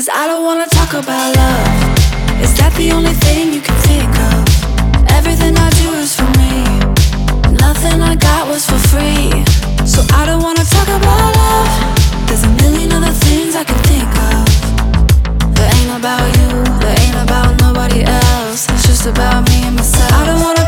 'Cause I don't wanna talk about love. Is that the only thing you can think of? Everything I do is for me. Nothing I got was for free. So I don't wanna talk about love. There's a million other things I can think of. That ain't about you, that ain't about nobody else. It's just about me and myself. I don't wanna